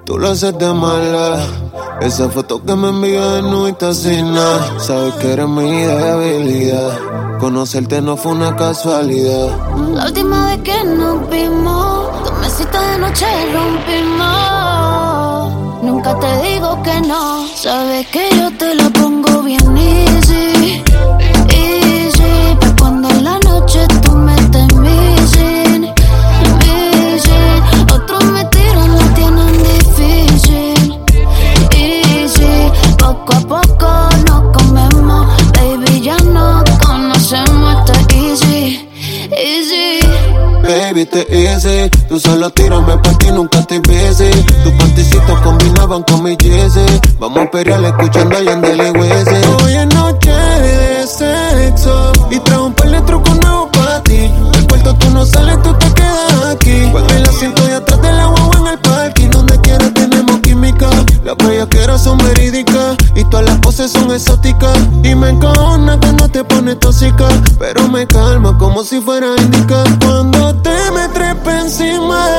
Tú lo haces de mala. Esa foto que me envías no está sin nada. Sabes que eres mi debilidad. Conocerte no fue una casualidad. La última vez que nos vimos, 2 mesitas de noche rompimos. Nunca te digo que no. Sabes que yo te la pongo bien easy. Easy. Pero cuando en la noche tú me estés missing. Otros me tiran, la tienen difícil. Easy. Poco a poco nos comemos. Baby, ya no conocemos. Esto es easy. Easy. Baby, te easy. Tú solo tírame pa' ti, nunca te busy. Tus panticitos combinaban con mi jersey. Vamos a pelear escuchando a Yandel y Weezy. Hoy es noche de sexo y traigo un par de trucos nuevos pa' ti. Del cuarto tú no sales, tú te quedas aquí. Cuando el asiento de atrás de la guagua en el parking. Donde quiera tenemos química. Las bellaqueras son verídicas y todas las poses son exóticas. Y me encojona cuando te pones tóxica, pero me calma como si fuera indica. Cuando te me trepa encima,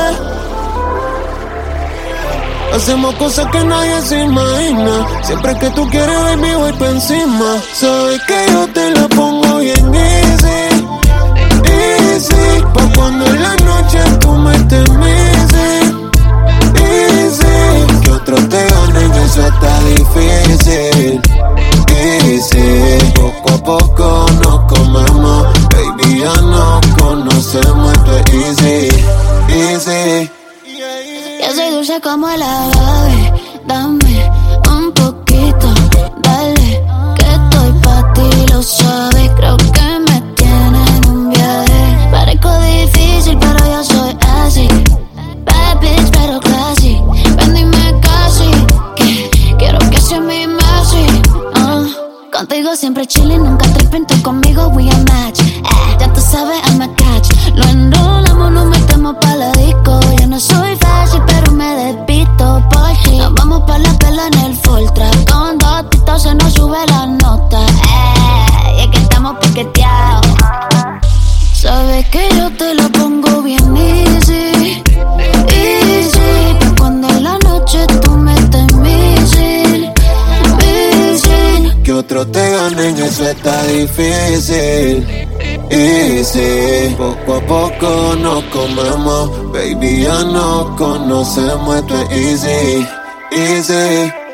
hacemos cosas que nadie se imagina. Siempre que tú quieres, baby, voy pa' encima. Sabes que yo te la pongo bien easy. Easy. Pa' cuando en la noche tú me estés missing. Easy. Que otros te ganen, eso está difícil. Easy. Poco a poco nos comemos. Baby, ya nos conocemos. Esto es easy. Easy. Yo soy dulce como el agave. Dame un poquito, dale, que estoy pa' ti, lo sabes. Creo que me tiene en un viaje. Parezco difícil, pero yo soy así. Bad bitch, pero classy. Ven, dime casi que quiero que seas mi Messi. Contigo siempre chillin', nunca trippin'. Tú conmigo, we a match. Ya tú sabes, I'm a catch. Lo enrolamos, nos metemos pa' la disco. Yo no soy fácil, pero me despisto por ti. Nos vamos pa' la pela en el full track. Con 2 titos se nos sube la nota. Y es que estamos piqueteados. Sabes que yo te lo pongo bien easy. Easy. Pero cuando en la noche tú me estés missing. Que otros te ganen, eso está difícil. Easy. Poco a poco nos comemos. Baby, ya nos conocemos. Esto es easy. Easy.